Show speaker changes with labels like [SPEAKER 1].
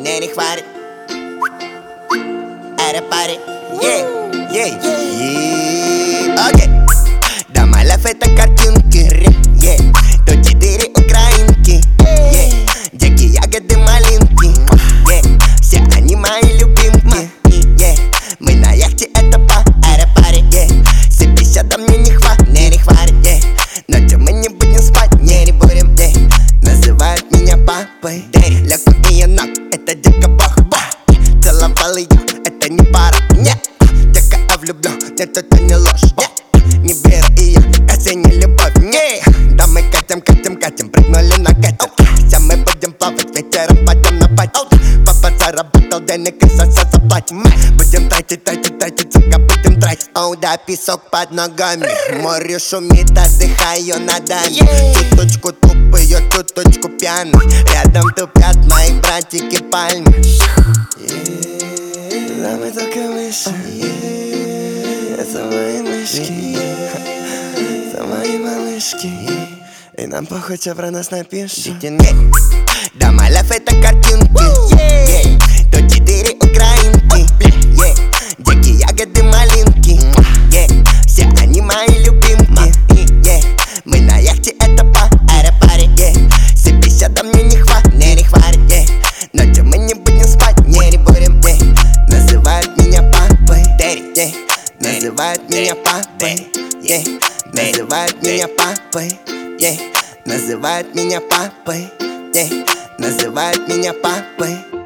[SPEAKER 1] мне не хватит. Это парень, окей. Домалев это картинки, то 4 украинки, деки, ягоды, малинки, все они мои любимки. Мы на яхте, это парень, Сипися, да мне не хватит, ночью мы не будем спать, не будем, называют меня папой. Легко и я ног, это дико бог. Целовал ее, это не пара, дека, я влюблен, нет, это не ложь. Не беру ее, это не любовь, да мы катим, прыгнули на катер. Сейчас мы будем плавать, вечером пойдем на пати. Папа заработал денег и сейчас заплатим. Будем тратить, сука, будем тратить. Оу, да, песок под ногами, море шумит, отдыхаю на даме. Чуточку тупые, чуточку пьяный, рядом тупят мои братики пальмы.
[SPEAKER 2] Да мы только мыши, это мои мышки, это мои малышки. И нам похуй, что про нас напишут.
[SPEAKER 1] Домалев это картинки, то 4 украинки, деки, ягоды, малинки, все они мои любимки. Мы на яхте, это парень, Сипися, да мне не хватит, ночью мы не будем спать, не будем, называют меня папой, называют меня папой, называют меня папой, называют меня папой, называют меня папой.